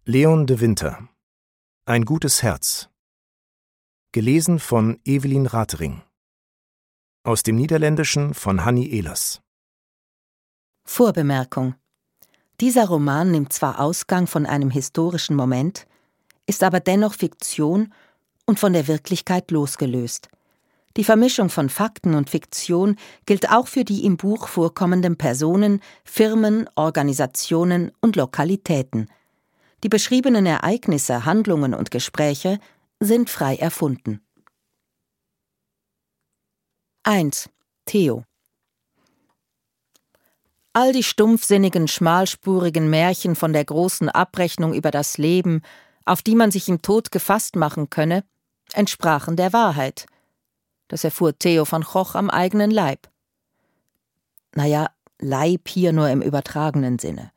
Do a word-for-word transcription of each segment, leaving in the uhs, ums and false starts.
Leon de Winter. Ein gutes Herz. Gelesen von Evelien Ratering. Aus dem Niederländischen von Hanni Ehlers. Vorbemerkung: Dieser Roman nimmt zwar Ausgang von einem historischen Moment, ist aber dennoch Fiktion und von der Wirklichkeit losgelöst. Die Vermischung von Fakten und Fiktion gilt auch für die im Buch vorkommenden Personen, Firmen, Organisationen und Lokalitäten. Die beschriebenen Ereignisse, Handlungen und Gespräche sind frei erfunden. eins. Theo. All die stumpfsinnigen, schmalspurigen Märchen von der großen Abrechnung über das Leben, auf die man sich im Tod gefasst machen könne, entsprachen der Wahrheit. Das erfuhr Theo van Gogh am eigenen Leib. Naja, Leib hier nur im übertragenen Sinne.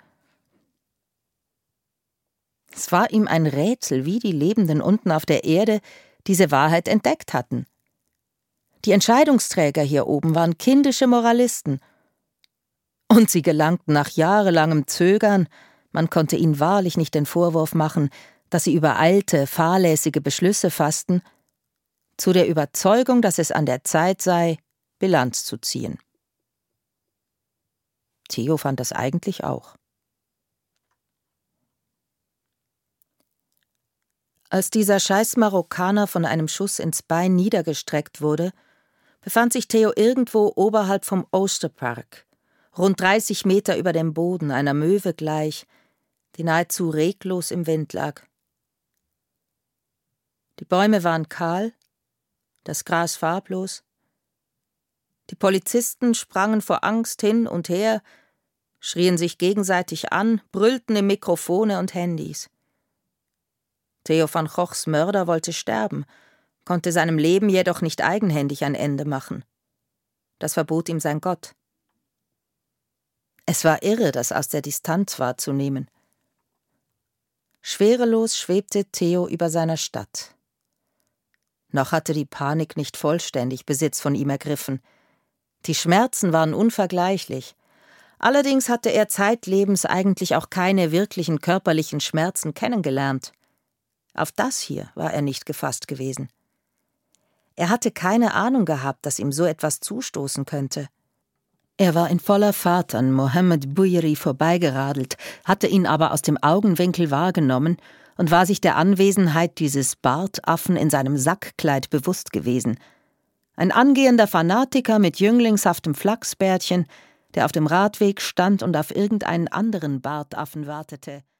Es war ihm ein Rätsel, wie die Lebenden unten auf der Erde diese Wahrheit entdeckt hatten. Die Entscheidungsträger hier oben waren kindische Moralisten. Und sie gelangten nach jahrelangem Zögern, man konnte ihnen wahrlich nicht den Vorwurf machen, dass sie übereilte, fahrlässige Beschlüsse fassten, zu der Überzeugung, dass es an der Zeit sei, Bilanz zu ziehen. Theo fand das eigentlich auch. Als dieser scheiß Marokkaner von einem Schuss ins Bein niedergestreckt wurde, befand sich Theo irgendwo oberhalb vom Oosterpark, rund dreißig Meter über dem Boden, einer Möwe gleich, die nahezu reglos im Wind lag. Die Bäume waren kahl, das Gras farblos. Die Polizisten sprangen vor Angst hin und her, schrien sich gegenseitig an, brüllten in Mikrofone und Handys. Theo van Goghs Mörder wollte sterben, konnte seinem Leben jedoch nicht eigenhändig ein Ende machen. Das verbot ihm sein Gott. Es war irre, das aus der Distanz wahrzunehmen. Schwerelos schwebte Theo über seiner Stadt. Noch hatte die Panik nicht vollständig Besitz von ihm ergriffen. Die Schmerzen waren unvergleichlich. Allerdings hatte er zeitlebens eigentlich auch keine wirklichen körperlichen Schmerzen kennengelernt. Auf das hier war er nicht gefasst gewesen. Er hatte keine Ahnung gehabt, dass ihm so etwas zustoßen könnte. Er war in voller Fahrt an Mohammed Bouyeri vorbeigeradelt, hatte ihn aber aus dem Augenwinkel wahrgenommen und war sich der Anwesenheit dieses Bartaffen in seinem Sackkleid bewusst gewesen. Ein angehender Fanatiker mit jünglingshaftem Flachsbärtchen, der auf dem Radweg stand und auf irgendeinen anderen Bartaffen wartete.